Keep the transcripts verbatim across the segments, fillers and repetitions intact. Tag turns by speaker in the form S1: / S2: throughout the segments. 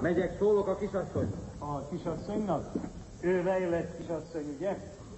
S1: Megyek, szólok a kisasszony.
S2: A kisasszonynak? Ő vejlett kisasszony, ugye?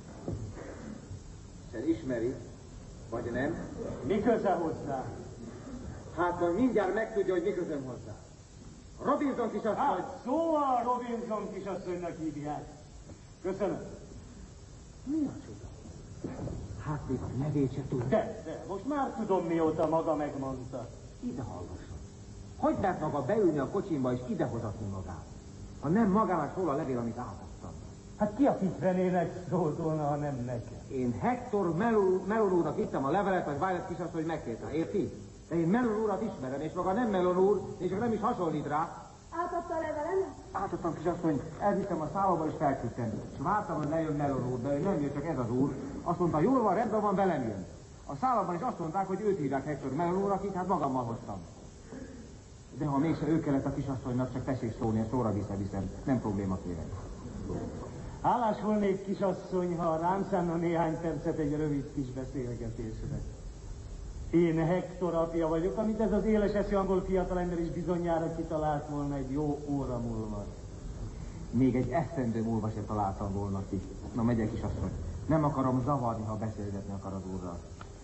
S1: Isten ismeri, vagy nem?
S2: Mi köze hozzá?
S1: Hát majd mindjárt megtudja, hogy mi közöm hozzá. Robinson kisasszony.
S2: Hát, szóval Robinson kisasszonynak hívják. Köszönöm.
S1: Mi a csoda? Hát még a nevét se tudja.
S2: De, de, most már tudom, mióta maga megmondta.
S1: Ide hallgasson. Hogy mert maga beülni a kocsimba és idehozatni magát? Ha nem magának szól a levél, amit átadtam.
S2: Hát ki a Fitrenének szólt volna, ha nem nekem?
S1: Én Hector Melon úrnak ittem a levelet, hogy Violet kisasszony, hogy megkérte. Érti? De én Melon úrat ismerem, és maga nem Melon úr, és nem is hasonlít rá.
S3: Átadta a levelemet?
S1: Átadtam, kisasszony, elvittem a szállóba és felküldtem. És vártam, hogy lejön Melon úr, de ő nem jött, csak ez az úr. Azt mondta, jól van, rendben van, velem jön. A szállóban is azt mondták, hogy őt hívják Hector Melon úr, akit hát magammal hoztam. De ha mégse ő kellett a kisasszonynak, csak tessék szólni, és szóra visszaviszem. Nem probléma, kérem.
S2: Hálás volnék, kisasszony, ha rám szánna néhány percet egy rövid kis beszélgetésre. Én Hector apja vagyok, amit ez az éles eszű angol fiatalember is bizonyára kitalált volna egy jó óra múlva.
S1: Még egy esztendő múlva se találtam volna ki. Na, megyek, kisasszony. Nem akarom zavarni, ha beszélgetni akar az úrral.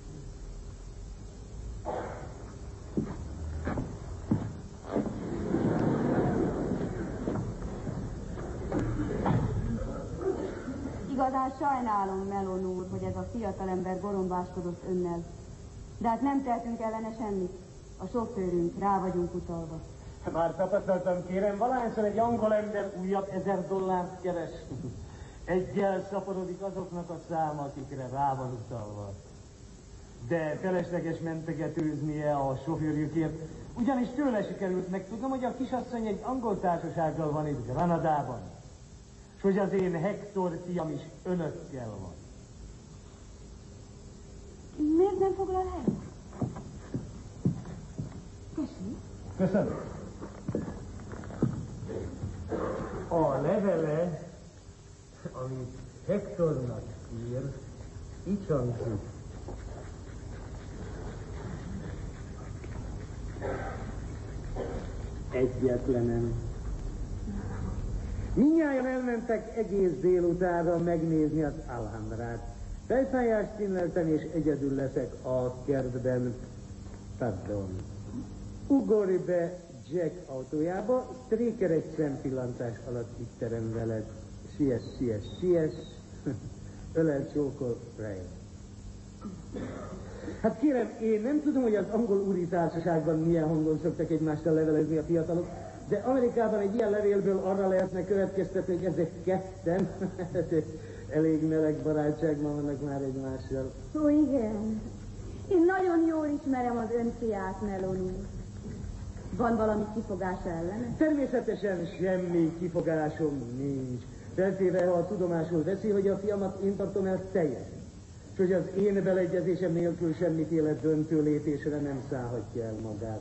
S3: Igazán sajnálom, Melon úr, hogy ez a fiatalember borombáskodott önnel. De hát nem tehetünk ellene semmit. A sofőrünk, rá vagyunk utalva.
S2: Már tapasztaltam, kérem, valahányszor egy angol ember újabb ezer dollárt keres. Egyel szaporodik azoknak a száma, akikre rá van utalva. De felesleges mentegetőznie a sofőrjükért, ugyanis tőle sikerült megtudnom, hogy a kisasszony egy angol társasággal van itt Granadában. S hogy az én Hector fiam is önökkel van.
S3: Miért nem foglal helyet? Tessék?
S2: Köszönöm. A levele, amit Hectornak ír, így hangzik. Egyetlenem. Mindnyájan elmentek egész délutánra megnézni az Alhambrát. Fejfájást színleltem, és egyedül leszek a kertben. Pardon. Ugorj be Jack autójába, Stréker egy szempillantás alatt itt terem veled. Siess, siess, siess. Ölel, csókol, Ray. Hát kérem, én nem tudom, hogy az angol úri társaságban milyen hangon szoktak egymással levelezni a fiatalok, de Amerikában egy ilyen levélből arra lehetne következtetni, hogy ezek ketten elég meleg barátságban vannak már egymással.
S3: Ó, igen. Én nagyon jól ismerem az ön fiát, Melon úr. Van valami kifogása ellene?
S2: Természetesen semmi kifogásom nincs. Feltéve, ha a tudomásul veszi, hogy a fiamat én tartom el teljesen. És hogy az én beleegyezésem nélkül semmiféle döntő lépésre nem szállhatja el magát.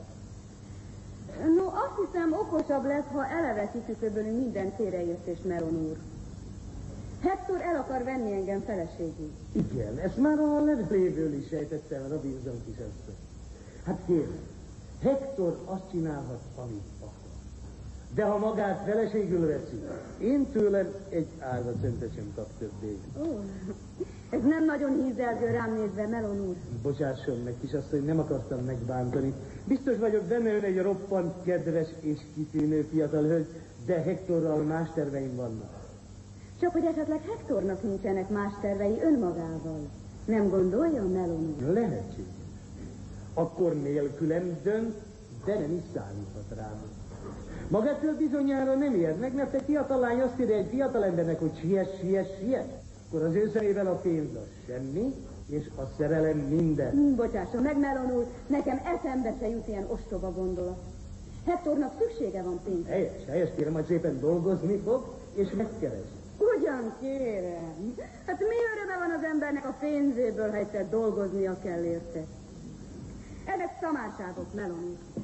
S3: No, azt hiszem, okosabb lesz, ha eleve kiküszöbölünk minden félreértést, Melon úr. Hector el akar venni engem feleségül.
S2: Igen, ezt már a leveléből is sejtettem, a Robinson kisasszony. Hát kérem, Hector azt csinálhat, amit akar. De ha magát feleségül veszi, én tőlem egy árvacentet sem kap többé.
S3: Ó, ez nem nagyon hízelgő rám nézve, Melon úr.
S2: Bocsásson meg, kisasszony, nem akartam megbántani. Biztos vagyok benne, ön egy roppant kedves és kitűnő fiatal hölgy, de Hectorral más terveim vannak.
S3: Csak hogy esetleg Hectornak nincsenek más tervei önmagával. Nem gondolja, Melon úr?
S2: Lehetséges. Akkor nélkülem dönt, de nem is számíthat rám. Magától bizonyára nem ér meg, mert egy fiatal lány azt írja egy fiatal embernek, hogy siess, siess, siess. Akkor az ő szemével a pénz az semmi, és a szerelem minden.
S3: Bocsásson meg, Melon úr, nekem eszembe se jut ilyen ostoba gondolat. Hectornak szüksége van pénzre.
S2: Helyes, helyes, kérem, hogy szépen dolgozni fog, és megkeres.
S3: Ugyan kérem. Hát mi öröme van az embernek a pénzéből, ha egyszer dolgoznia kell érte? Ezek szamárságok, Melon úr.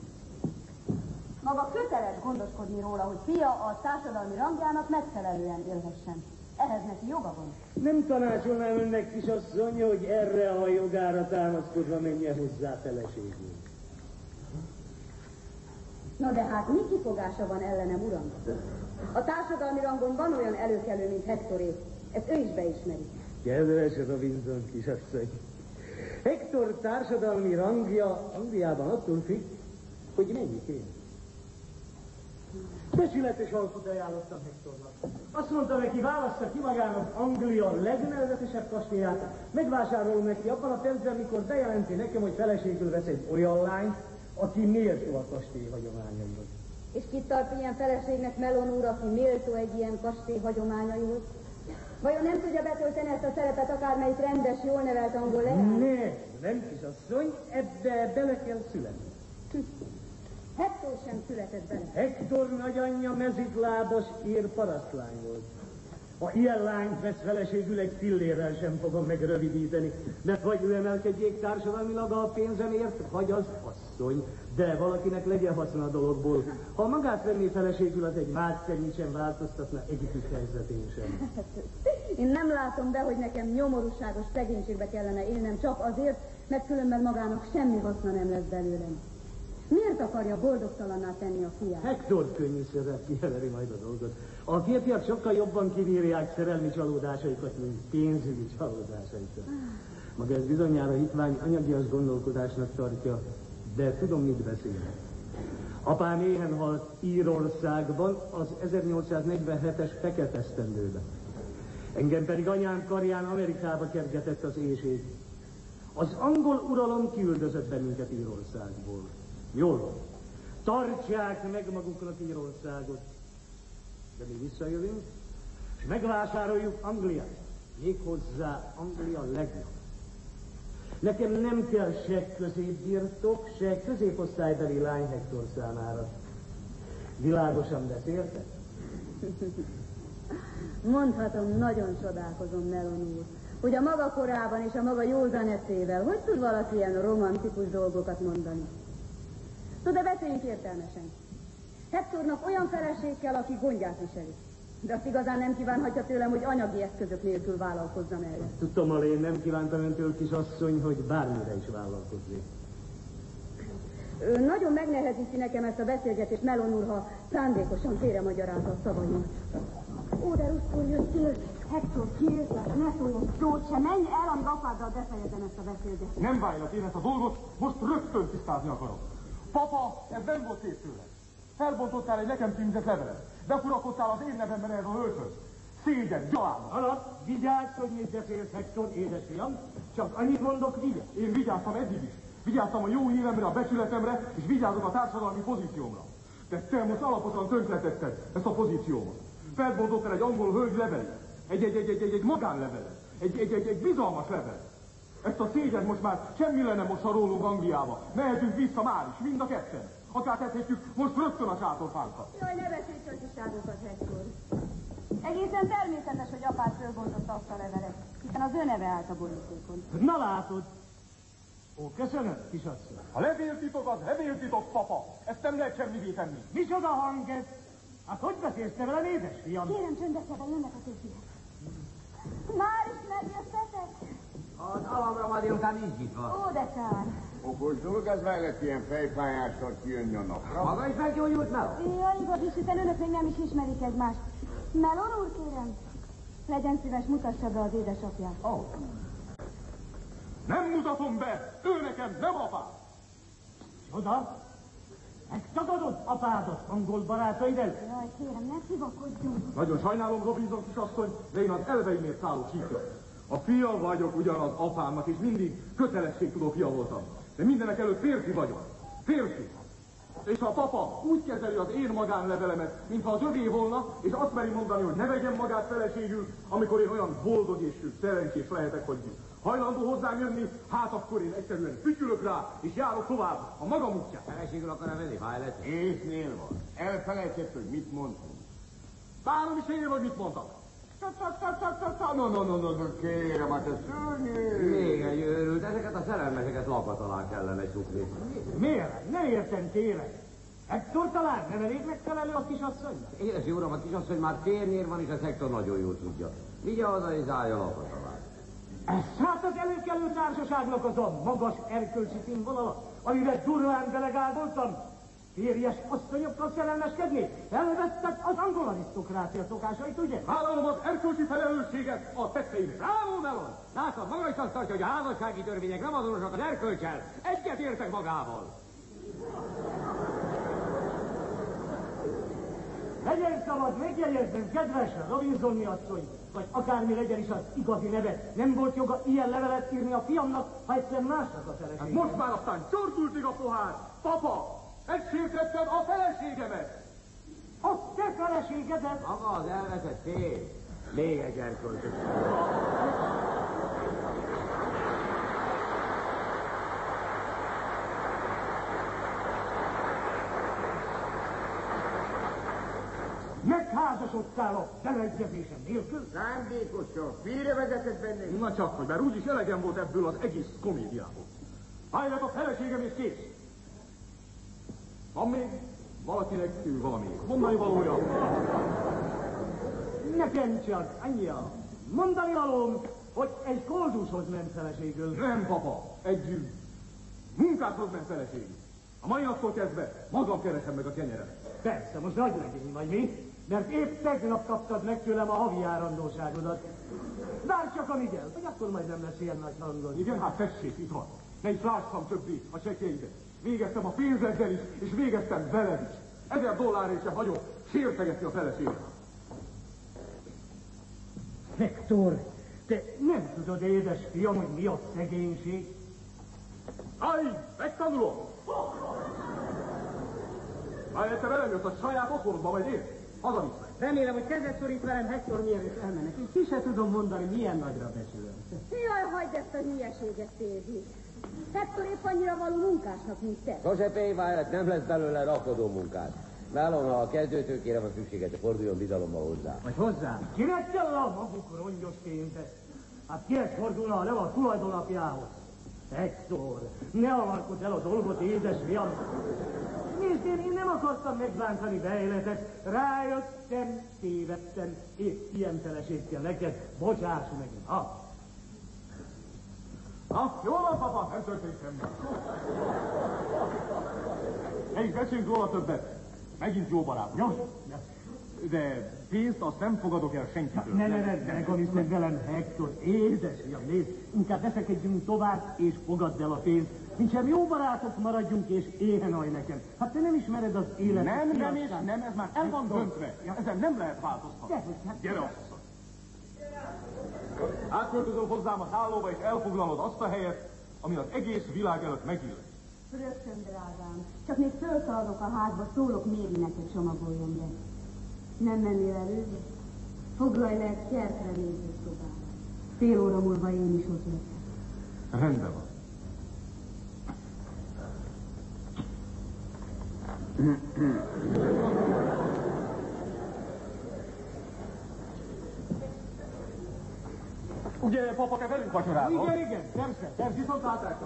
S3: Maga köteles gondoskodni róla, hogy fia a társadalmi rangjának megfelelően élhessen. Ehhez neki joga van.
S2: Nem tanácsolnám önnek, kisasszony, hogy erre a jogára támaszkodva menjen hozzá feleségül.
S3: Na de hát mi kifogása van ellenem, uram? A társadalmi rangon van olyan előkelő, mint Hektoré. Ezt ő is beismeri.
S2: Kedves Robinson kisasszony. Hektor társadalmi rangja Angliában attól függ, hogy mennyi kéne. Becsületes alkut ajánlottam Hektornak. Azt mondta neki, válassza ki magának Anglia legnevezetesebb kastélyát, megvásárolom neki abban a percben, mikor bejelenti nekem, hogy feleségül vesz egy olyan lányt, aki méltó a kastély hagyományaihoz.
S3: És kit tart ilyen feleségnek Melon úr, aki méltó egy ilyen kastély hagyományaihoz? Vajon nem tudja betölteni ezt a szerepet akármelyik rendes, jól nevelt angol leány?
S2: Nem, nem kisasszony, ebbe bele kell születni.
S3: Hektor sem született bele.
S2: Hektor nagyanyja mezitlábas ír parasztlány volt. Ha ilyen lányt vesz feleségül, egy fillérrel sem fogom megrövidíteni, mert vagy ő emelkedjék társadalmilag a pénzemért, vagy az asszony, de valakinek legyen haszna a dologból. Ha magát venné feleségül, az egy márszerint sem változtatna egyikük helyzetén sem.
S3: Én nem látom be, hogy nekem nyomorúságos szegénységbe kellene élnem csak azért, mert különben magának semmi haszna nem lesz belőlem. Miért akarja boldogtalanná tenni a fiát?
S2: Hektor könnyű szívvel kijelöli majd a dolgot. A férfiak sokkal jobban kibírják szerelmi csalódásaikat, mint pénzügyi csalódásaikat. Maga ez bizonyára hitvány anyagias gondolkodásnak tartja, de tudom, mit beszélek. Apám éhen halt Írországban az ezernyolcszáznegyvenhetes fekete esztendőben. Engem pedig anyám karján Amerikába kergetett az éjség. Az angol uralom kiüldözött bennünket Írországból. Jól van. Tartsák meg maguknak Írországot. De mi visszajövünk, és megvásároljuk Angliát. Méghozzá Anglia legjobb. Nekem nem kell se középbirtok, se középosztálybeli lány Hektor számára. Világosan beszéltek?
S3: Mondhatom, nagyon csodálkozom, Melon úr, hogy a maga korában és a maga józan eszével, hogy tud valaki ilyen romantikus dolgokat mondani? Tud, de beszéljünk értelmesen. Hektornak olyan feleség kell, aki gondját viseli. De azt igazán nem kívánhatja tőlem, hogy anyagi eszközök nélkül vállalkozzam erre.
S2: Tudtam, én nem kívántam öntől, kisasszony, hogy bármire is vállalkozzék.
S3: Ő nagyon megnehezíti nekem ezt a beszélgetést, Melon úr, ha szándékosan félre magyarázza a szavaimat. Ó, de rosszul jöttél. Hektor, kérlek, ne szólj egy szót sem, menj el, amíg apáddal befejezem ezt a beszélgetést.
S1: Nem várjak én ezt a dolgot, most rögtön tisztázni akarok. Papa, ez nem volt szép tőle. Felbontottál egy nekem címzett levelet. Befurakodtál az én nevemben erre a hölgyhöz. Szégyen, gyalázat.
S2: Alatt, vigyázz, hogy mit beszélsz, Hektor, édesfiam. Csak annyit mondok, vigyázz.
S1: Én vigyáztam eddig is. Vigyáztam a jó híremre, a becsületemre, és vigyázok a társadalmi pozíciómra. De te most alaposan tönkretetted ezt a pozíciómat. Felbontottál egy angol hölgy levelet. Egy, egy, egy, egy, egy, egy magánlevelet. Egy, egy, egy, egy bizalmas levelet. Ezt a szégyen most már semmi lenne most, ha rólunk Angliába. Mehetünk vissza már is, mind a ketten. Akár tethetjük most rögtön a sátorfánkat.
S3: Jaj, ne beszélj csatiságokat, Hektor. Egészen természetes, hogy apád fölbontotta azt a levelet, hiszen az ő neve állt a borítékon.
S2: Na látod. Ó, köszönöm, kisasszony.
S1: A levéltitok az levéltitok, papa. Ezt nem lehet semmivé tenni.
S2: Micsoda hang ez? Hát hogy beszélsz te velem, édesfiam?
S3: Kérem, csöndesebben jönnek a többiek. Már is megjöttetek?
S4: Az alamra majd után nincs nyitva.
S3: Ó, de kár.
S5: Okos dolog, az mellett ilyen fejpályással kijönni a napra.
S4: Maga is meggyógyult, Melon?
S3: Jaj, igaz is, hiszen önök még nem is ismerik egymást. Melon úr, kérem. Legyen szíves, mutassa be az édesapját.
S4: Ó. Oh.
S1: Nem mutatom be! Ő nekem nem apám!
S2: Csoda? Megtagadod apádat angol barátaid el?
S3: Jaj, kérem, ne szivakodjunk.
S1: Nagyon sajnálom, Robinson kisasszony, de én az elveimért szállok síkra. A fia vagyok ugyanaz apámnak, és mindig kötelességtudó fia voltam. De mindenek előtt férfi vagyok. Férfi. És ha a papa úgy kezeli az én magánlevelemet, mintha az övé volna, és azt meri mondani, hogy ne vegyem magát feleségül, amikor én olyan boldog és szerencsés lehetek, hogy hajlandó hozzám jönni, hát akkor én egyszerűen fütyülök rá, és járok tovább a magam útját.
S4: Feleségül akar-e venni, Violet?
S5: Észnél van. Elfelejtett, hogy mit mondtunk.
S1: Bánom is én, hogy mit mondtak.
S5: No, no, no, no, no, kérem, hát ez szörnyű.
S4: Még egy őrült, ezeket a szerelmeseket lakat alá kellene csukni.
S2: Miért? Nem értem, kérem. Hektor talán nem elég megfelelő a kisasszonynak?
S4: Édes jó uram, a kisasszony már térnyér van, és a Hektor nagyon jól tudja. Vigye haza és állja lakat alá.
S2: Ez hát az előkelő társaságnak az a magas erkölcsi színvonala, amivel durván belegálboltam. Férjes asszonyokkal szerelmeskedni? Elvetted az angol arisztokrácia szokásait, ugye?
S5: Vállalom az erkölcsi felelősséget a tetteimre.
S4: Bravo, Melon! Látod, maga is azt tartja, hogy a házassági törvények nem azonosak az erkölcsel. Egyet értek magával.
S2: Legyen szabad megjegyeznem, kedves Robinsoni asszony, vagy akármi legyen is az igazi neve. Nem volt joga ilyen levelet írni a fiamnak, ha egyszer másnak a felesége.
S5: Hát most már aztán csordultig a pohár. Papa, megsértetted a feleségemet.
S2: A te feleségedet?
S4: Maga az elveszett fél. Még egy erkölcsös.
S2: Megházasodtál a beleegyezésem nélkül?
S5: Szándékosan, félrevezetett bennünk.
S6: Na csak, hogy már úgyis elegem volt ebből az egész komédiából. Állj a feleségem és kész! Van még? Valakinek ő valami mondani valója?
S2: Nekem csak annyi a mondani valóm, hogy egy koldushoz ment feleségül.
S6: Nem, papa, egy munkáshoz ment feleségül. A mai naptól kezdve magam keresem meg a kenyeremet.
S2: Persze, most nagy legény vagy mi? Mert épp tegnap kaptad meg tőlem a havi járandóságodat. Várj csak, amíg el, vagy akkor majd nem lesz ilyen nagy hangod.
S6: Igen, hát tessék, itt van. Ne is lássam többé a csekjeidet. Végeztem a pénzeddel is, és végeztem veled is. Ezer dollárért sem hagyok sértegetni a feleséget.
S2: Hector, te nem tudod, édes fiam, hogy mi a szegénység?
S6: Állj, megtanulom! Állj, te velem jössz a saját otthonodba, vagy én? Hazaviszlek.
S2: Remélem, hogy kezet szorít velem Hector, mielőtt elmennek. Én ki se tudom mondani, milyen nagyra becsülöm.
S3: Jaj, hagyd ezt a hülyeséget, Tévi. Hector épp annyira való munkásnak, mint te.
S4: Sose Payvájlet, nem lesz belőle rakodó munkás. Melon, ha a kezdőtőkére van szüksége, forduljon bizalommal hozzá.
S2: Vagy hozzá? Kinek kell a maguk rongyos pénze? Hát kinek fordulna, ha nem a tulajdonapjához? Hector, ne avarkod el a dolgot, édes fiam. Nézd, én, én nem akartam megbántani Vejletet. Rájöttem, tévedtem, épp ilyen feleség kell neked. Bocsáss meg, ha?
S6: Na, jól van, papa, nem történt semmi. Ne is beszéljünk róla többet. Megint jó barát, jó? De pénzt azt nem fogadok el senkitől.
S2: Ne, ne, ne, ne, ne gonosz meg velem, Hector. Édes fiam, nézd, inkább veszekedjünk tovább, és fogadd el a pénzt. Mintsem jó barátok maradjunk, és éhen alj nekem. Hát te nem ismered az életet.
S6: Nem, nem és nem, ez már el van döntve. Ezen nem lehet változtatni.
S2: Hát...
S6: Gyere, asszony. Átköltözöl hozzám a szállóba, és elfoglalod azt a helyet, ami az egész világ előtt megillet.
S3: Rögtön, drágám. Csak még fölszaladok a házba, szólok Mérinek, hogy csomagoljon be. Nem mennél előre? Foglalj le egy kertre néző szobát. Fél óra múlva én is ott leszek.
S6: Rendben van. Ugye, papa, te velünk vacsorázol?
S2: Igen, igen, persze, persze.
S6: Viszontlátásra.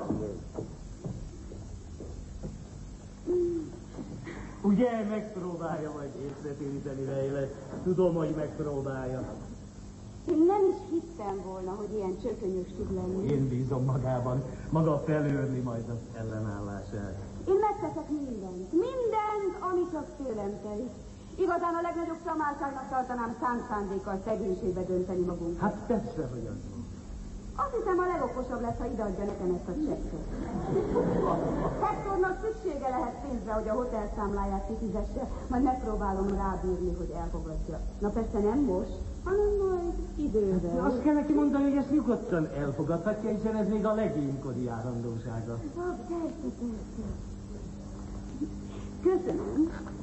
S2: Ugye megpróbálja majd észretéríteni Vejlet. Tudom, hogy megpróbálja.
S3: Én nem is hittem volna, hogy ilyen csökönyös tud lenni.
S2: Én bízom magában, maga felőrni majd az ellenállását.
S3: Én megteszek mindent, mindent, ami csak tőlem telik. Igazán a legnagyobb szamárságnak tartanám szánt szándékkal szegénységbe dönteni magunkat.
S2: Hát persze, hogy az.
S3: Azt hiszem, a legokosabb lesz, ha ideadja nekem ezt a csekket. Hectornak szüksége lehet pénzre, hogy a hotel számláját kifizesse, majd megpróbálom rábírni, hogy elfogadja. Na persze nem most, hanem majd idővel.
S2: Azt kell neki mondani, hogy ezt nyugodtan elfogadhatja, hiszen ez még a legénykori járandósága.
S3: Ah, persze, persze. Köszönöm.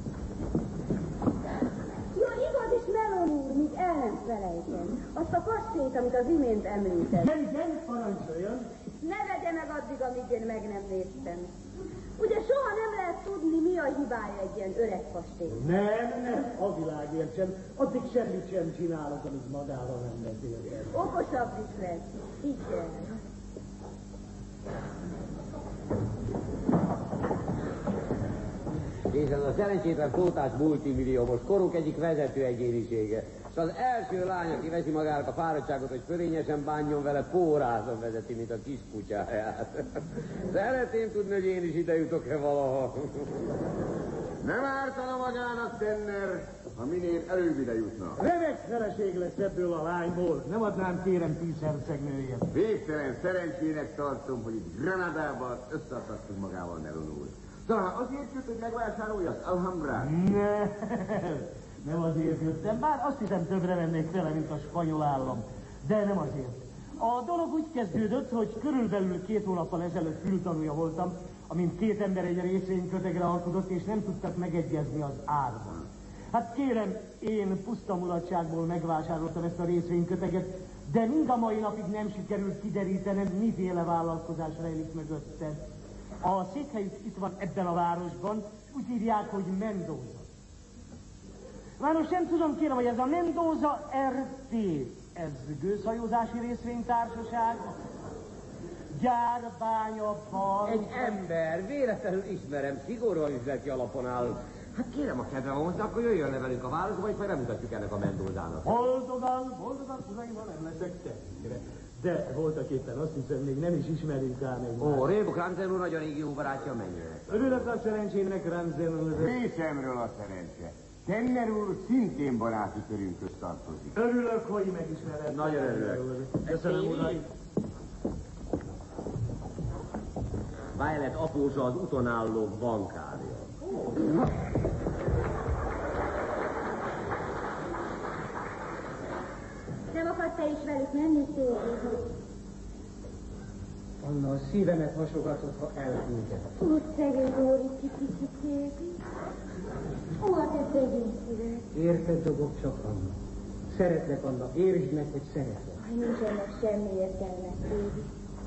S3: Ja, igaz is, Melon úr, míg el nem felejtem. Azt a kastélyt, amit az imént említett.
S2: Igen, igen, parancsoljon.
S3: Ne vegye meg addig, amíg én meg nem néztem. Ugye soha nem lehet tudni, mi a hibája egy ilyen öreg kastély.
S2: Nem, nem, a világért sem. Addig semmit sem csinálok, amit magával nem beszéltem.
S3: Okosabb is lesz. Igen.
S4: És ez a szerencsétlen flótás multimilliómos korunk egyik vezető egyénisége. És az első lány, aki veszi magának a fáradtságot, hogy fölényesen bánjon vele, pórázon vezeti, mint a kis kutyáját. Szeretném tudni, hogy én is ide jutok-e valaha.
S7: Nem ártana magának, Tenner, ha minél előbb ide jutna.
S2: Remek feleség lesz ebből a lányból. Nem adnám kérem tíz hercegnőjét.
S7: Végtelen szerencsének tartom, hogy itt Granadában összeadhattunk magával Melon úr. Talán azért jött, hogy megvásárolja az Alhambrát?
S2: Ne, nem azért jöttem, bár azt hiszem többre vennék vele, mint a spanyol állam. De nem azért. A dolog úgy kezdődött, hogy körülbelül két hónappal ezelőtt fültanúja voltam, amint két ember egy részvénykötegre alkudott, és nem tudtak megegyezni az árban. Hát kérem, én puszta mulatságból megvásároltam ezt a részvényköteget, de mind a mai napig nem sikerült kiderítenem, miféle vállalkozás rejlik mögötte. A székhelyük itt van ebben a városban, úgy írják, hogy Mendoza. Már most nem tudom, kérem, hogy ez a Mendoza er té, ez gőzhajózási részvénytársaság, gyár, bánya, bar...
S4: Egy ember, véletlenül ismerem, szigorúan üzleti alapon áll. Hát kérem a kedve hozzá, akkor jöjjön le velünk a városba, és majd bemutatjuk ennek a Mendozának.
S2: Boldogan, boldogan, uraim, nem leszek termére. De voltak éppen azt hiszem, még nem is ismerünk ám egymást.
S4: Ó, Rébo Kranzen úr nagyon régi jó barátja, mennyire.
S2: Örülök a szerencsének, Kranzen úr.
S7: Részemről a szerencse. Tenner úr szintén baráti körünkhöz tartozik.
S2: Örülök, hogy megismered.
S7: Nagyon örülök.
S2: Köszönöm, uraim.
S4: Violet apósa az úton álló bankárja.
S3: Nem akarsz te is velük menni, Széli?
S8: Anna a szívemet hasogatott, ha elküldted.
S3: Ó, szegény Lóri, kicsi Széli. Ó, a te szegény szíved.
S8: Érted, dobog csak, Anna. Szeretlek, Anna, értsd meg, hogy szeretlek.
S3: Aj, nincs ennek semmi értelme, Széli.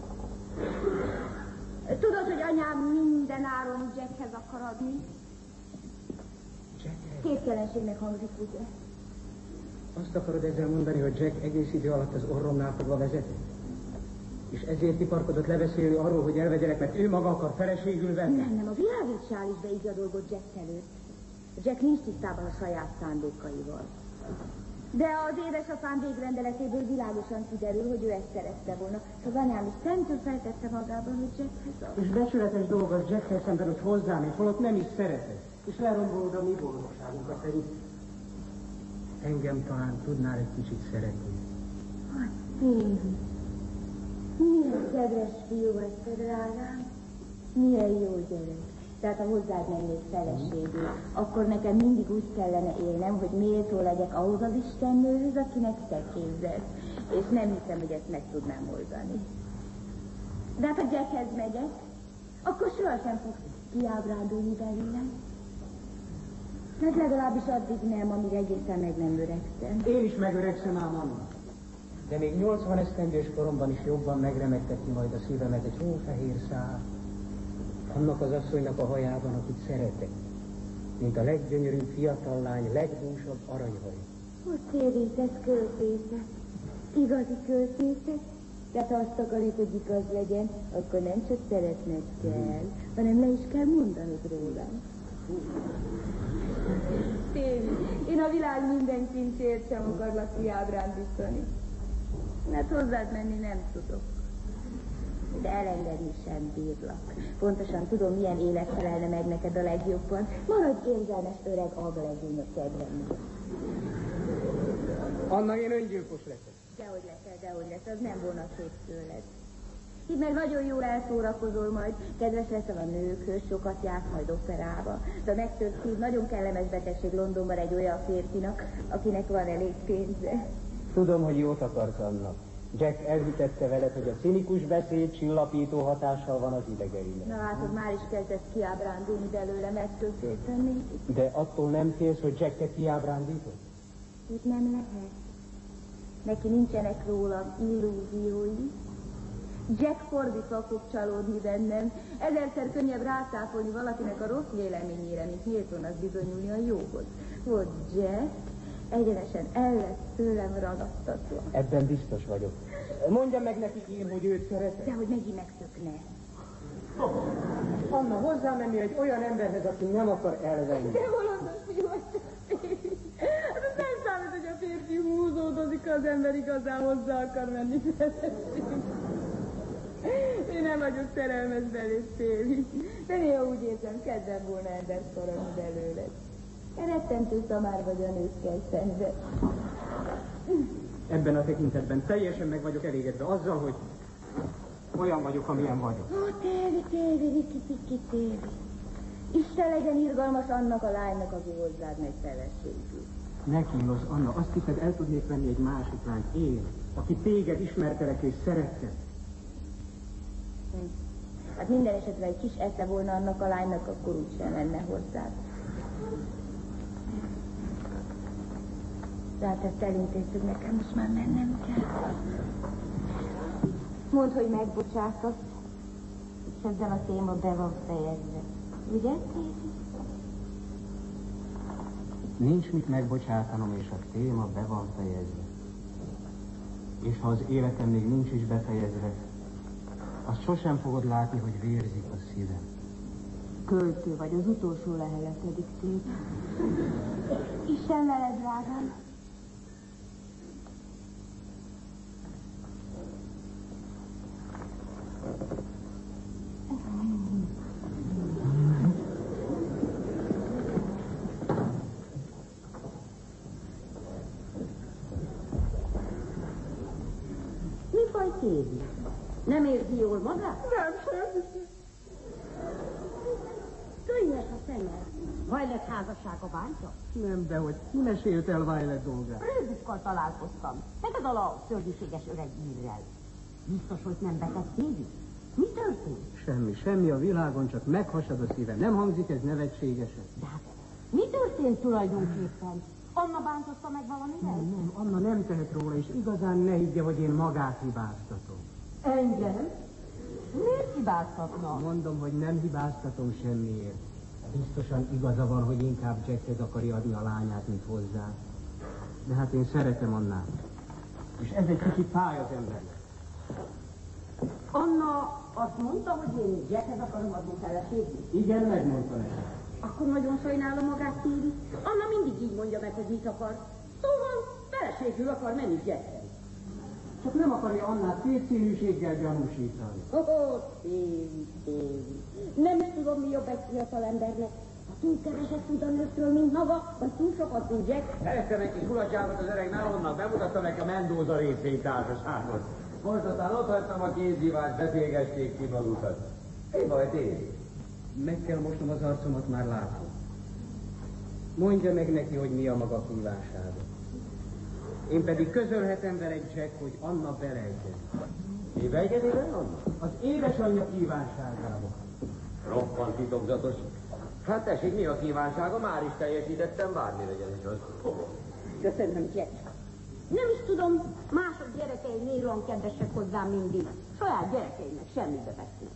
S3: Tudod, hogy anyám minden áron Jackhez akar adni?
S8: Jackhez?
S3: Képtelenségnek hangzik, ugye?
S8: Azt akarod ezzel mondani, hogy Jack egész idő alatt az orromnál fogva vezetett? És ezért kiparkodott lebeszélni arról, hogy elvegyelek, mert ő maga akar feleségül venni?
S3: Nem, nem, a világít se áll is be így a dolgot Jack előtt. Jack nincs tisztában a saját szándékaival. De az édesapám végrendeletéből világosan kiderül, hogy ő ezt szerette volna. Az anyám is szentől feltette magában, hogy Jackhez ad.
S8: És becsületes dolog az Jackhez szemben, hogy hozzám, és holott nem is szeretett. És lerombolod a mi boldogságunkat, pedig engem talán tudnál egy kicsit szeretni.
S3: Hát, Széli, milyen kedves fiú vagy te, drágám. Milyen jó gyerek. Tehát ha hozzád mennék feleségül, akkor nekem mindig úgy kellene élnem, hogy méltó legyek ahhoz az istennőhöz, akinek te képzelsz. És nem hiszem, hogy ezt meg tudnám oldani. De hát ha Jackhez megyek, akkor sohasem fogsz kiábrándulni belőlem. Mert legalábbis addig nem, amíg egészen meg nem öregszem.
S8: Én is megöregszem ám, Anna. De még nyolcvan esztendős koromban is jobban megremegteti majd a szívemet egy hófehér szál. Annak az asszonynak a hajában, akit szeretek, mint a leggyönyörűbb fiatal lány, legdúsabb aranyhaj.
S3: Ó, Széli, ez költészet. Igazi költészet. De ha azt akarod, hogy igaz legyen, akkor nem csak szeretned kell, hanem le is kell mondanod rólam. Széli, én a világ minden kincsért sem akarlak kiábrándítani. Mert hozzád menni nem tudok. De elengedni sem bírlak. Pontosan tudom, milyen élet felelne meg neked a legjobban. Maradj érzelmes öreg aglegény a kedvemnél.
S8: Anna, én öngyilkos leszek.
S3: Dehogy leszel, dehogy lesz, az nem volna szép tőled. Itt meg nagyon jól elszórakozol majd, kedves leszel a nőkhöz, sokat jársz majd operába. De a megtört szív nagyon kellemes betegség Londonban egy olyan férfinak, akinek van elég pénze.
S8: Tudom, hogy jót akarsz, Anna. Jack elhitette veled, hogy a cinikus beszéd csillapító hatással van az idegeinek.
S3: Na hát, hogy már is kezdett kiábrándulni belőle, ettől féltenék.
S8: De attól nem félsz, hogy Jacket kiábrándítod?
S3: Itt nem lehet. Neki nincsenek rólam illúziói. Jack fordítva fog csalódni bennem. Ezerszer könnyebb rászáfolni valakinek a rossz véleményére, mint Miltonnak bizonyulni a jóhoz. Hogy Jack egyenesen el lesz tőlem ragadtatva.
S8: Ebben biztos vagyok. Mondja meg neki én, hogy őt szeretem.
S3: De hogy megint megszökne.
S8: Anna, hozzámenni egy olyan emberhez, aki nem akar elvenni.
S3: De bolondos fiú vagy te. Hát az nem számít, hogy a férfi szólódozik, ha az ember igazán hozzá akar menni feleség. Én nem vagyok szerelmes belőle, Tévi. De néha úgy érzem, kedvem volna ember szorolni belőled. Rettentő szamár vagy a nőkkel szemben.
S8: Ebben a tekintetben teljesen meg vagyok elégedve azzal, hogy olyan vagyok, amilyen vagyok.
S3: Ó, Tévi, Tévi, Riki, Piki, Tévi. Isten legyen irgalmas annak a lánynak, aki hozzád megy feleségül.
S8: Ne kínos, Anna, azt hiszed, el tudnék venni egy másik lányt, én, aki téged ismertelek és szerettem.
S3: Hm. Hát minden esetre egy kis esze volna annak a lánynak, akkor úgysem menne hozzád. Tehát ezt elintézzük, nekem most már mennem kell. Mondd, hogy megbocsátasz, és ezzel a téma be van fejezve. Ugye, Tévi?
S8: Nincs mit megbocsátanom, és a téma be van fejezve. És ha az életem még nincs is befejezve, azt sosem fogod látni, hogy vérzik a szívem.
S3: Költő vagy, az utolsó leheletedik, Tévi. Isten veled, drágám.
S9: Tévi. Nem érzi jól magát?
S3: Nem, sem.
S9: Könyves a szemed. Violet házassága bántja?
S8: Nem, de hogy ki mesélt el Violet dolgát?
S9: Rőbukkal találkoztam. Neked a szörnyűséges öreg írrel. Biztos, hogy nem betett Tévi? Mi történt?
S8: Semmi, semmi a világon, csak meghasad a szívem. Nem hangzik ez nevetségesen?
S9: De hát, mi történt tulajdonképpen? Anna bántotta meg valamivel?
S8: Nem, nem, Anna nem tehet róla, és igazán ne higgye, hogy én magát hibáztatom.
S9: Engem? Miért hibáztatna?
S8: Mondom, hogy nem hibáztatom semmiért. Biztosan igaza van, hogy inkább Jackhez akarja adni a lányát, mint hozzá. De hát én szeretem Annát. És ez egy kicsit fáj az embernek.
S9: Anna azt mondta, hogy én Jackhez akarom adni feleségül?
S8: Igen, megmondta nekem.
S9: Akkor nagyon sajnálom magát, Tévi. Anna mindig így mondja meg, hogy mit akar. Szóval feleségül akar menni Jackhez.
S8: Csak nem akarja Annát kétszínűséggel gyanúsítani.
S9: Ó, oh, Tévi, Tévi. Nem is tudom, mi jobb egy fiatal embernek. Ha túl keveset tud a nőkről, mint maga, vagy túl sokat tud Jack.
S4: Szereztem egy kis mulatságot az öreg Melonnak, bemutatta nekem a Mendoza részvénytársaságot. Most aztán ott hagytam a kézhívást, beszélgesték ki magukat. Mi baj, Tévi?
S8: Meg kell mosnom az arcomat, már látom. Mondja meg neki, hogy mi a maga kívánsága. Én pedig közölhetem vele, Jack, hogy Anna beleegyen.
S4: Mi beegyenével, Anna?
S8: Az édesanyja kívánságába.
S4: Roppant titokzatos. Hát tessék, mi a kívánsága? Már is teljesítettem, bármi legyen is az.
S9: Köszönöm, Jack. Nem is tudom, mások gyerekei miért olyan kedvesek hozzám mindig. Saját gyerekeimnek semmibe vesznek.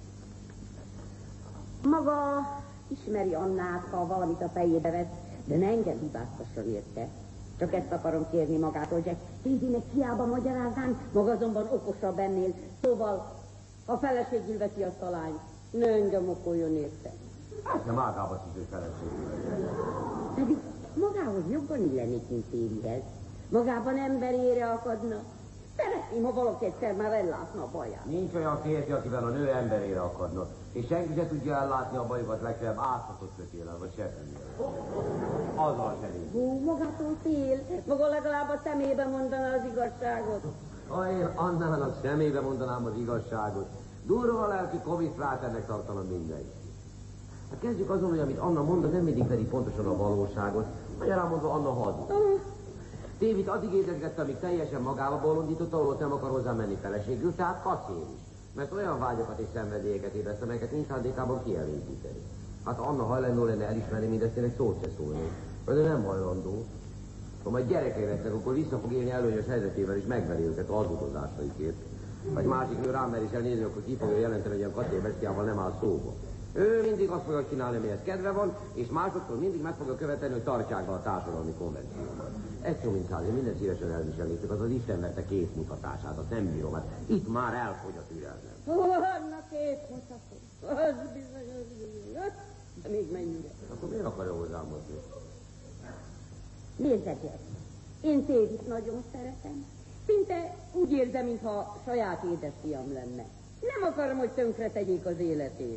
S9: Maga ismeri Annát, ha valamit a fejébe vesz, de ne engem hibáztasson érte. Csak ezt akarom kérni magától, Jack. Tévinek hiába magyaráznám, maga azonban okosabb ennél. Szóval, ha feleségül veszi azt a lányt, ne engem okoljon érte.
S4: Hát nem ágába szívő feleségül.
S9: Pedig magához jobban illenik, mint Tévihez. Magában emberére akadna. Szeretném, ha valaki egyszer már ellátna a baját.
S4: Nincs olyan férfi, akivel a nő emberére akadna. És senki se tudja ellátni a bajukat, legfeljebb áthatott kötéllel, vagy seppennyel. Azzal se nincs.
S9: Hú, magától fél. Maga legalább a szemébe mondaná az igazságot.
S4: Ha én Annának szemébe mondanám az igazságot, durva a lelki Covid-frát, ennek tartanom mindegy. Hát kezdjük azon, hogy amit Anna mond, az nem mindig pedig pontosan a valóságot. Magyarán mondva Anna hazud.
S9: Uh.
S4: David addig édesgette, amíg teljesen magába bolondította, ahol nem akar hozzá menni feleségül, tehát kacér is. Mert olyan vágyokat és szenvedélyeket ébreszt, amelyeket nincs szándékában kielégíteni. Hát Anna hajlandó lenne elismerni mindezt, én egy szót se szólnék. De nem hajlandó. Ha majd gyerekei lesznek, akkor vissza fog élni előnyös helyzetével, és megveri őket az utazásaikért. Vagy másik nő rám mer is elnézni, akkor ki fogja jelenteni, hogy ilyen kacér bestiával nem áll szóba. Ő mindig azt fogja csinálni, amihez kedve van, és másoktól mindig meg fogja követelni, hogy tartsák be a társadalmi konvenciókat. Ez jó, mint száz, én minden szívesen elviselnék, az az Isten vette képmutatását, azt nem bírom, hát itt már elfogy a türelmem.
S9: Vannak képmutató. Az bizony, az bizony. De még mennyire.
S4: Akkor miért akarja hozzám hozni?
S9: Nézzed, Jack. Én Térit nagyon szeretem. Szinte úgy érzem, mintha saját édesfiam lenne. Nem akarom, hogy tönkre tegyék az életét.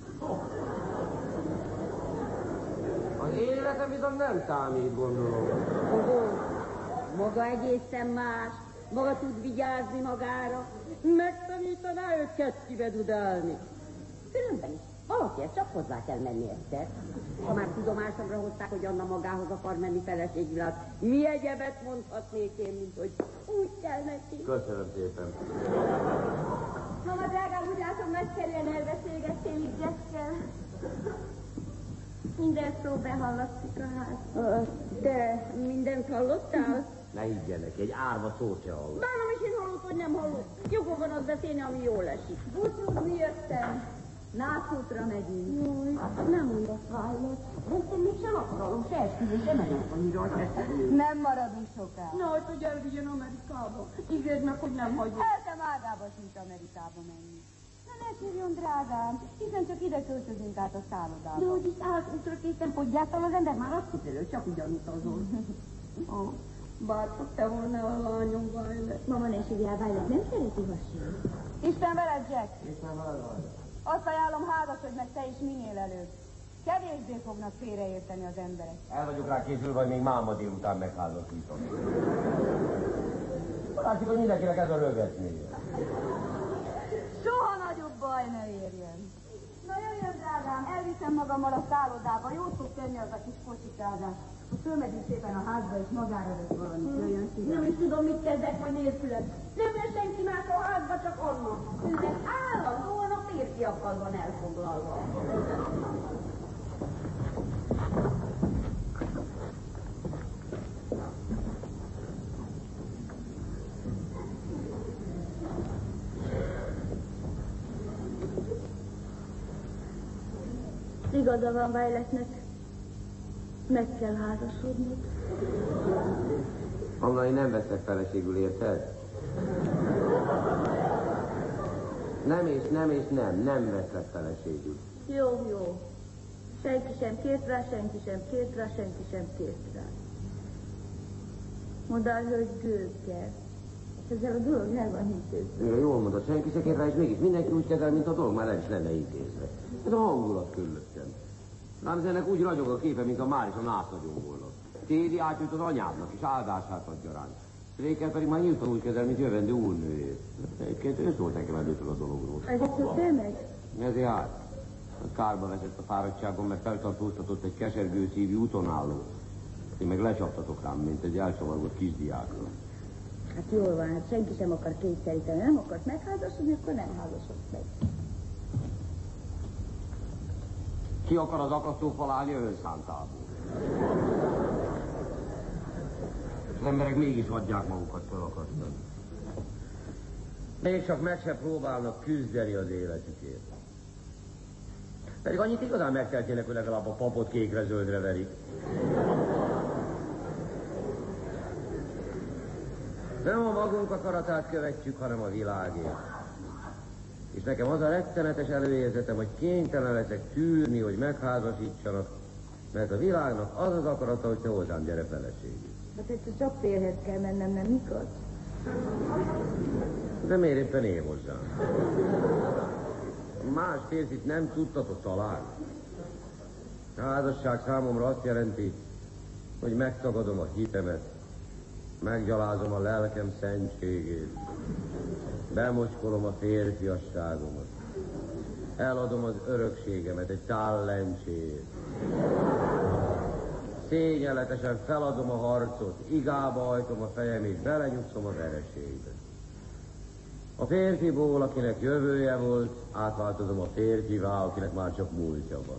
S4: Az életem viszont nem számít, gondolom.
S9: Oh, maga egészen más. Maga tud vigyázni magára. Megtanítaná őket kivedudálni. Különben is. Valakihez csak hozzá kell menni egyszer. Ha már tudomásomra hozták, hogy Anna magához akar menni feleségvilág, mi egyebet mondhatnék én, mint hogy úgy kell neki.
S4: Köszönöm szépen.
S3: Mama drágám, úgy látom, nagyszerűen elbeszélgettél itt Jackkel. Minden szó behallatszik a ház.
S9: Te mindent hallottál?
S4: Ne higgyen neki, egy árva szót se hallott.
S9: Bánom is én hallott, hogy nem hallott. Jogom van azt beszélni, ami jól esik.
S3: Búcsúzni jöttem. Nászútra megyünk.
S9: Jaj, nem mondok Violet. De te mégsem akarok, se esküvő, se megyek annyira teszem.
S3: Nem maradunk soká.
S9: Na, hogy elvigyen Amerikába. Ígérd meg, hogy nem hagyjuk.
S3: El sem ágába sincs Amerikába menni. Na ne sírjon, drágám, hiszen csak ide költözünk át a szállodába.
S9: De hogy is állatútra készítem, podjától az ember már azt hiszem, hogy csak ugyan utazol. Oh, bár csak te volna a lányom, Violet.
S3: Mama, ne sírjál, Violet, nem szereti hasonló. Isten veled, Jack.
S4: Isten veled, Violet.
S3: Azt ajánlom, házasodj meg te is minél előbb. Kevésbé fognak félreérteni az emberek.
S4: El vagyok rá készülve, hogy még máma délután megházasítom. Látszik, hogy mindenkinek ez a rögetnéje.
S3: Soha nagyobb baj ne érjen. Na jöjjön, drágám, elviszem magammal a szállodába. Jót fog tenni az a kis kocsikázás. Fölmegyünk szépen a házba, és magára vesz valamit. Hmm. Jöjjön szíven.
S9: Nem is tudom, mit kezdek majd nélküled. Nem lesz senki más a házba, csak Anna. Őnek állandóan a férfiakkal van elfoglalva.
S3: Igaza van Violetnek. Meg kell házasodnod.
S4: Anna, én nem veszek feleségül, érted? Nem és nem és nem, nem veszek feleségül.
S3: Jó, jó. Senki sem kért rá, senki sem kért rá, senki sem kért rá. Mondd el, hogy gőg kell. Ezzel a dolog nem van intézve.
S4: Ja, jól mondod, senki se kér rá, és mégis mindenki úgy kezel, mint a dolog már nem is lenne intézve. Ez a hangulat körülöttem. Rám az ennek úgy ragyog a képe, mint a már is a nász nagyon volna. Téri átjött az anyádnak, és áldását adja ránk. Réken pedig már nyíltan úgy kezel, mint jövendő úrnőjét. Egyébként ő szólt nekem előttől a dologról.
S3: Ezért csak te meg?
S4: Ezért át. A kárba veszett a fáradtságon, mert feltartóztatott egy kesergő szívű útonálló. Én meg lecsaptatok rám, mint egy elcsavargott kisdiákra.
S3: Hát jól van, hát senki sem akar kényszeríteni. Nem akart megházasodni, akkor nem házasodsz meg.
S4: Ki akar az akasztófal állni önszántából? Az emberek mégis adják magukat felakasztani. Még csak meg se próbálnak küzdeni az életükért. Pedig annyit igazán megteltének, hogy legalább a papot kékre-zöldre verik. Nem a magunk akaratát követjük, hanem a világért. És nekem az a rettenetes előérzetem, hogy kénytelen leszek tűrni, hogy megházasítsanak, mert a világnak az az akarata, hogy te hozzám gyere feleségül.
S3: Hát egyszer csak férhez kell mennem, nem igaz?
S4: De miért éppen én hozzám? Más férfit nem tudtatok találni. A házasság számomra azt jelenti, hogy megtagadom a hitemet, meggyalázom a lelkem szentségét, bemocskolom a férfiasságomat, eladom az örökségemet egy tál lencséért. Szégyenletesen feladom a harcot, igába hajtom a fejem és belenyugszom a vereségbe. A férfiból, akinek jövője volt, átváltozom a férfivá, akinek már csak múltja van.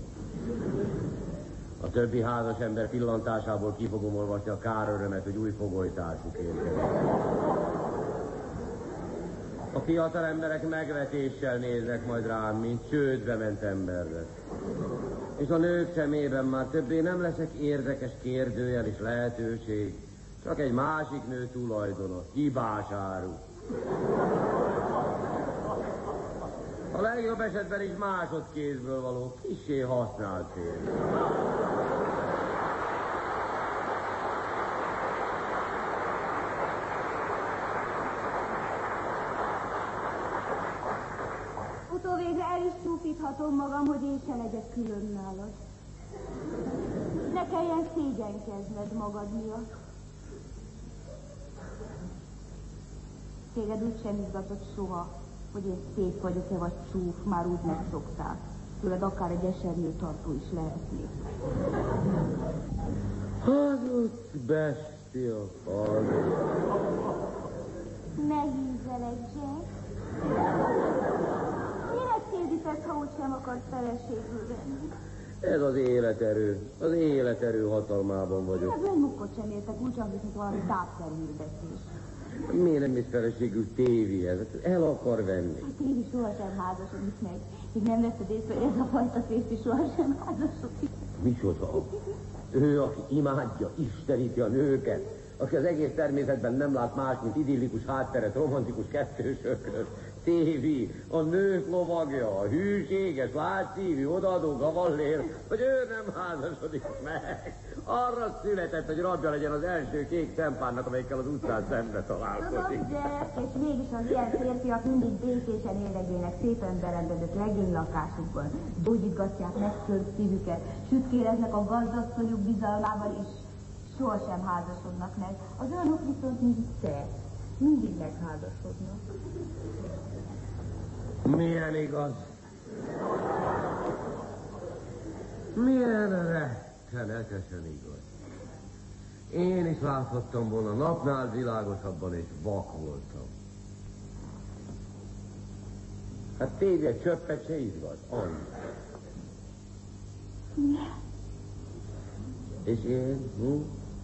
S4: A többi házas ember pillantásából ki fogom olvasni a kárörömet, hogy új fogolytársuk érkezik. A fiatal emberek megvetéssel néznek majd rám, mint csődbe ment emberre. És a nők szemében már többé nem leszek érdekes kérdőjel és lehetőség, csak egy másik nő tulajdona, hibás áru. A legjobb esetben is másodkézből való, kissé használt férfi.
S3: is csúfíthatom magam, hogy én se legyek külön nálad. Ne kelljen szégyenkezned magad miatt. Téged úgy sem izgatott soha, hogy én szép vagyok-e vagy csúf, már úgy megszoktál. Tőled akár egy esernyőtartó is lehetnék.
S4: Hazudsz, bestia, hazudsz.
S3: Ne hízelek, Jack. Minek kérdítesz, ha úgy sem akarsz feleségül venni?
S4: Ez az életerő. Az életerő hatalmában vagyok.
S3: Ez egy mukkot sem értek, úgy csak, mint valami tápszerhírdetés.
S4: Miért nem is feleségül Tévihez? El akar venni.
S3: Hát Tévi sohasem házasodik meg. Még nem veszed észre, hogy ez a fajta férfi sohasem házasodik.
S4: Micsoda? Ő, aki imádja, isteníti a nőket, aki az egész természetben nem lát más, mint idillikus hátteret, romantikus kettősököt. Tévi, a nők lovagja, a hűséges, látszívű, odaadó gavallér, hogy ő nem házasodik meg. Arra született, hogy rabja legyen az első kék szempárnak, amelyikkel az utcán szembe találkozik.
S3: Tudom, Jack, és mégis az ilyen férfiak mindig békésen éldegélnek szépen berendezett legénylakásukban. Gyógyítgatják megtört szívüket, sütkéreznek a gazdasszonyuk bizalmával, és sohasem házasodnak meg. Az olyanok viszont mindig te. Mindig megházasodnak.
S4: Milyen igaz? Milyen rettenetesen igaz. Én is láthattam volna napnál világosabban, és vak voltam. Hát Tévi csöppet se izgat, annyi. És én, hm?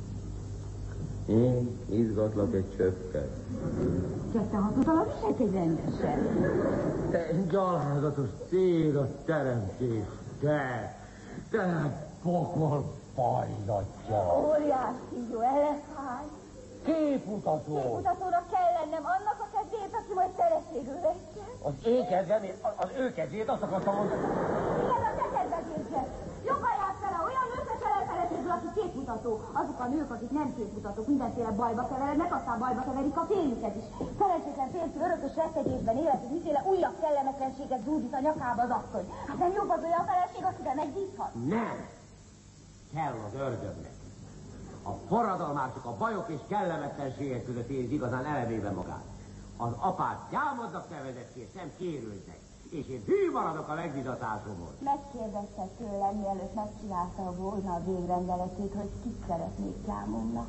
S4: Én izgatlak egy csöppet.
S3: Csak te hatótalan viselkedj rendesen.
S4: Te gyalázatos cég a teremtés, te, te pokol fajzatja.
S3: Óriási jó, elefány.
S4: Képmutató.
S3: Képmutatónak kell lennem annak a kedvéért, aki majd feleségül vegyen.
S4: Az ő kedvemért, az ő kedvét azt akartam mondani.
S3: Igen, a te kedvedért. Jobban jársz vele, olyan nőkre se lehet feleségül, aki képmutató. Azok a nők, akik nem képmutatók, mindenféle bajba keverednek, aztán bajba keverik a férjüket is. Felelőtlen férfi örökös rettegésben élet, hogy miféle újabb kellemetlenséget zúdít a nyakába az asszony. Hát nem jobb az olyan feleség, akivel megbízhat?
S4: Nem. Kell az ördögnek. A forradalmár csak a bajok és kellemetlenségek között érzi igazán elevében magát. Az apát gyámadnak nevezett ki, és nem kérőznek. És én hű maradok a megbizatásomhoz.
S3: Megkérdezte tőlem, mielőtt megcsinálta volna a végrendeletét, hogy kit szeretnék gyámomnak.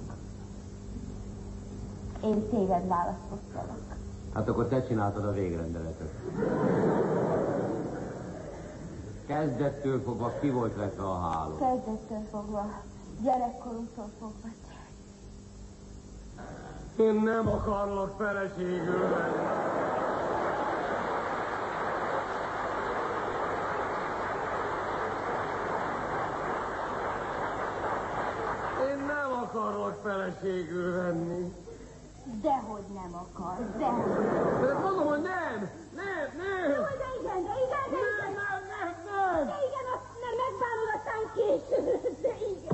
S3: Én téged választottalak.
S4: Hát akkor te csináltad a végrendeletet. Kezdettől fogva ki volt vette a háló?
S3: Kezdettől fogva, gyerekkorunktól fogva.
S4: Én nem akarlak feleségül venni. Én nem akarlak feleségül venni.
S3: Dehogy nem akar, dehogy.
S4: De mondom, hogy nem! Nem, nem!
S3: Jó, de igen, de igen, de igen!
S4: Nem, nem, nem, nem!
S3: De igen, azt nem megbánod aztán később, de igen!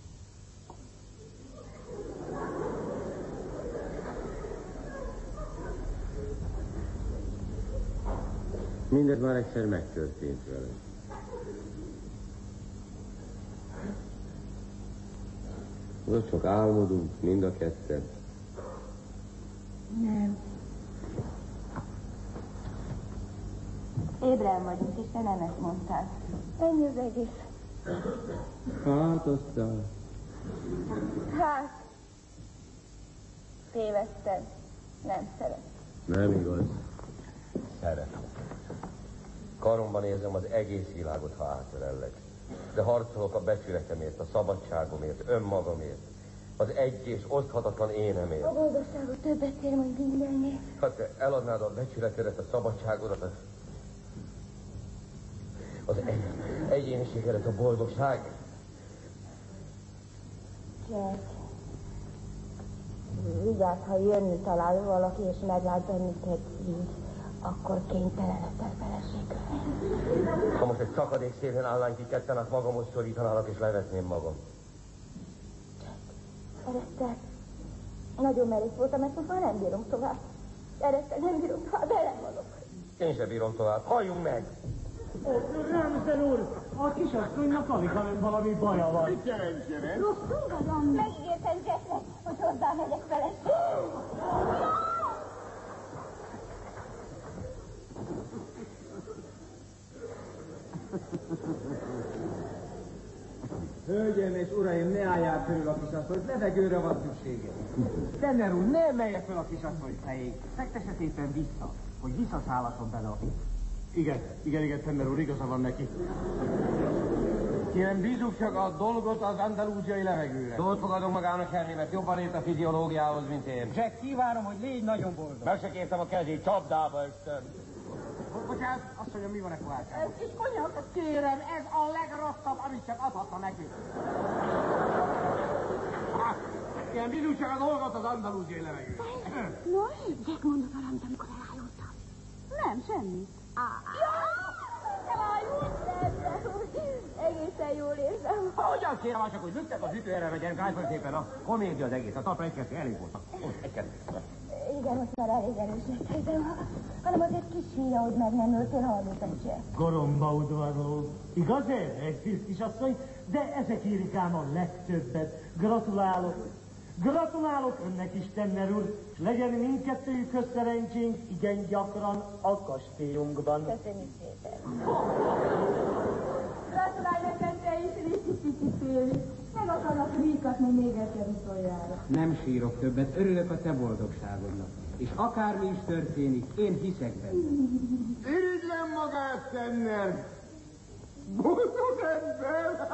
S4: Mindez már egyszer megtörtént vele. Most csak álmodunk, mind a ketten.
S3: Nem. Ébren vagyunk, és te nem ezt mondtál. Ennyi az egész.
S4: Hát aztán...
S3: Hát... Tévedted. Nem szeret.
S4: Nem igaz. Szeretem. Karomban érzem az egész világot, ha átölellek. De harcolok a becsületemért, a szabadságomért, önmagamért. Az egy és oszthatatlan énemért.
S3: A boldogságot többet ér, mint mindennél.
S4: Hát te eladnád a becsületedet, a szabadságodat, a... az egy... egyéniségedet, a boldogság.
S3: Jack. Vigyázz, ha jönni talál valaki, és meglát bennünket így, akkor kénytelen leszel feleségül.
S4: Ha most egy szakadék szélén állnánk ki ketten, át magamhoz szorítanálak, és levetném magam.
S3: Eresztel, nagyon merész voltam, ezt most már nem bírom tovább. Eresztel, nem bírom tovább, elem vagyok.
S4: Én sem bírom tovább. Halljunk meg!
S2: Ó, Ramsden úr, a kisasszonynak alig, hanem valami baja van.
S7: Mit jelentsen ez?
S3: Rosszul vagy, Anna?
S10: Megígértem Jacknek, hogy hozzá megyek feleség.
S1: Hölgyeim és uraim, ne álljál körül a kisasszonyt, levegőre van szüksége. Tenner úr, ne emelje fel a kisasszony fejét. Fektesse szépen vissza, hogy visszaszállhasson bele a víz.
S2: Igen, igen, igen, Tenner úr, igaza van neki. Kérem, bízunk csak a dolgot az andalúziai levegőre.
S4: Szót fogadom magának, Henry, mert jobban ért a fiziológiához, mint én.
S8: Jack, kívánom, hogy légy nagyon boldog.
S4: Meg se kértem a kezét, csapdába ösztön.
S1: Bocsánat, azt mondja, mi van a kovácsában?
S3: Ez kis konyak.
S1: Kérem, ez a legrosszabb, amit csak adhatna nekünk. Hát, ilyen bízunk csak a dolgot az andalúziai levegőre.
S3: Nos, Jack mondott valamit, amikor elájultam. Nem, semmit.
S10: Egészen jól érzem.
S4: Hogyan kérem, csak hogy lüktek az ütőerre, vegyen, gájfal szépen a komédia az egész. A talpra egy kettő elég volt. Egy kettő.
S10: Igen, most már elég erős lett, de hanem azért kis hülye, hogy meg nem öltél hallgatom se.
S2: Goromba udvarló. Igaz ez? Egy szív kisasszony? De ezek érik ám a legtöbbet. Gratulálok. Gratulálok önnek is, Tenner úr, és legyen mindkettőjükhöz szerencsénk igen gyakran a kastélyunkban.
S10: Köszönjük szépen.
S3: Gratulálj neked te is, Ricsi kicsi Féli. Meg akarnak ríkatni még egyszer utoljára.
S8: Nem sírok többet, örülök a te boldogságodnak. És akármi is történik, én hiszek benne.
S7: Irigylem magát, Tenner! Boldog ember!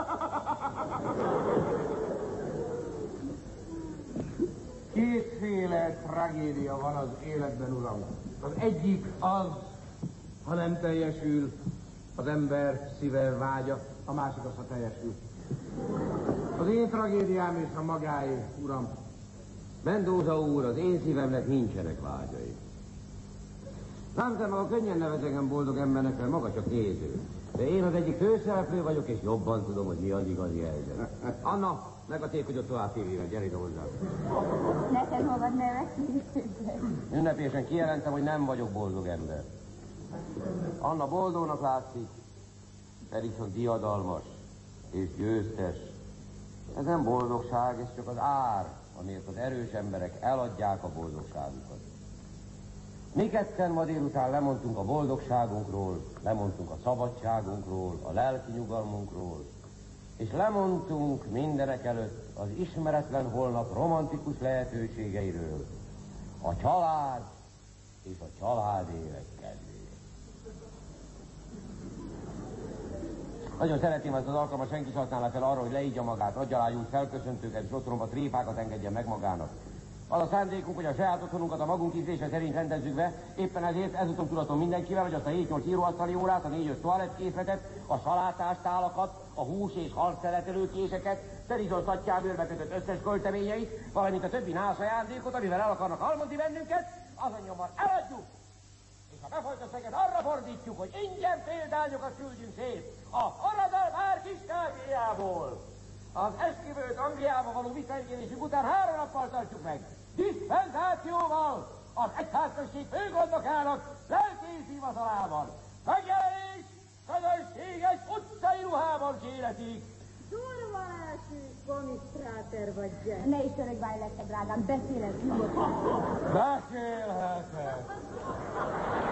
S2: Kétféle tragédia van az életben, uram. Az egyik az, ha nem teljesül az ember szíve vágya, a másik az, ha teljesül. Az én tragédiám és a magáé, uram.
S4: Mendoza úr, az én szívemnek nincsenek vágyai. Lámszám, maga könnyen nevez engem boldog embernek, mert maga csak néző. De én az egyik főszereplő vagyok, és jobban tudom, hogy mi az igazi helyzet. Anna, meg a tékodjot tovább tévére, gyere ide hozzá.
S10: Neked magad nevetni.
S4: Ünnepésen kijelentem, hogy nem vagyok boldog ember. Anna boldognak látszik, pedig csak diadalmas és győztes. Ez nem boldogság, ez csak az ár, amiért az erős emberek eladják a boldogságukat. Mi ketten ma délután lemondtunk a boldogságunkról, lemondtunk a szabadságunkról, a lelki nyugalmunkról, és lemondtunk mindenek előtt az ismeretlen holnap romantikus lehetőségeiről, a család és a család élet kedvéért. Nagyon szeretném ezt az alkalmat, senki sem használná fel arra, hogy leígya magát, adja alá jut felköszöntőket, és otromba tréfákat engedjen meg magának. Az a szándékunk, hogy a saját otthonunkat a magunk ízlése szerint rendezzük be, éppen ezért ezúton tudatom mindenkivel, hogy azt a hét-nyolc íróasztali órát, a négy-öt toalettkészletet, a salátástálakat, a hús és hal szeletelőkéseket, Terizon szattyábőrbe kötött összes költeményeit, valamint a többi nász ajándékot, amivel el akarnak halmozni bennünket, azon nyomban eladjuk! És a befolyt összeget arra fordítjuk, hogy ingyen példányokat küldjünk szét a Aradalmár kiskávéjából. Az esküvőt Angliába való visszaengedésük után három nappal tartjuk meg. Diszpenzációval az egyházközség főgondnokának lelkész hivatalában. Megjelenés közönséges utcai ruhában kéretik.
S3: Durva első komisztráter vagy, Jack.
S10: Ne is török báj lett, drágám, beszélek nyugodtan.
S2: Beszélhetek.